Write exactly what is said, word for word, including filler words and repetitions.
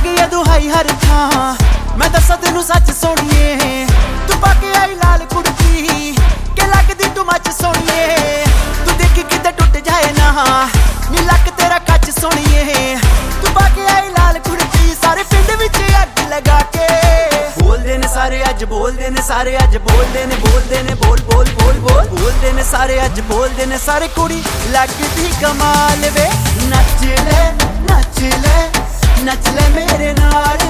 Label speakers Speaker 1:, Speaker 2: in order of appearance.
Speaker 1: गई है दुहाई हर थां मैं दसा तेनू सच सोनिए तू पाके आई लाल कुर्ती के लगदी तू मच सोनिए तू देखी किते टुट जाए ना नी लक तेरा कच सोनिए तू पाके आई लाल कुर्ती सारे पिंड विच अग लगा के बोलदे ने सारे अज बोलदे ने सारे अज बोलदे ने बोलदे ने बोल बोल बोल बोल बोलदे ने सारे अज बोलदे ने सारे कुड़ी लगदी कमाल वे नच ले नच ले नच ले मेरे नाल